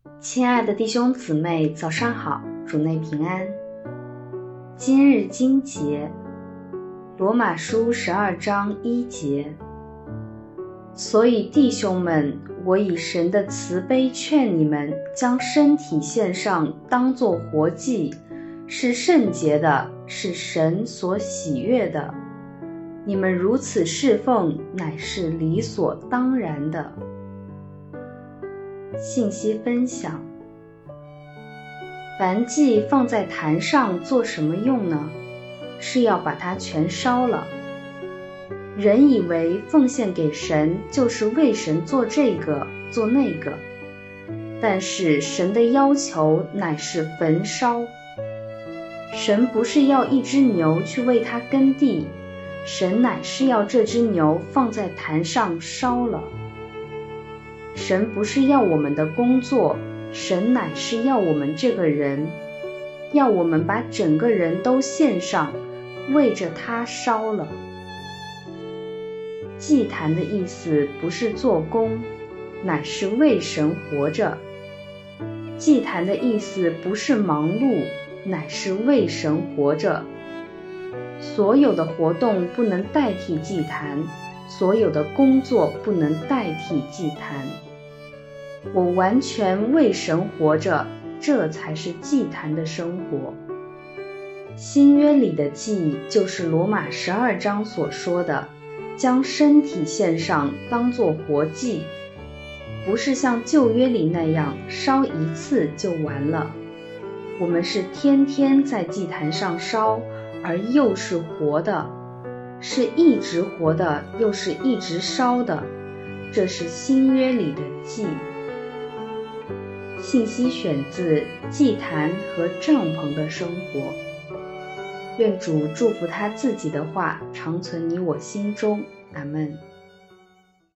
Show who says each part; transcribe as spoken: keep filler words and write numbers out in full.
Speaker 1: 亲爱的弟兄姊妹，早上好，主内平安。今日经节，罗马书十二章一节。所以弟兄们，我以神的慈悲劝你们，将身体献上，当作活祭，是圣洁的，是神所喜悦的。你们如此侍奉，乃是理所当然的。信息分享：燔祭放在坛上做什么用呢？是要把它全烧了。人以为奉献给神就是为神做这个做那个，但是神的要求乃是焚烧。神不是要一只牛去为他耕地，神乃是要这只牛放在坛上烧了。神不是要我们的工作，神乃是要我们这个人，要我们把整个人都献上，为着他烧了。祭坛的意思不是做工，乃是为神活着。祭坛的意思不是忙碌，乃是为神活着。所有的活动不能代替祭坛，所有的工作不能代替祭坛。我完全为神活着，这才是祭坛的生活。新约里的祭，就是罗马十二章所说的，将身体献上，当作活祭，不是像旧约里那样烧一次就完了。我们是天天在祭坛上烧，而又是活的，是一直活的，又是一直烧的，这是新约里的祭。信息选自祭坛和帐篷的生活。愿主祝福他自己的话常存你我心中，阿们。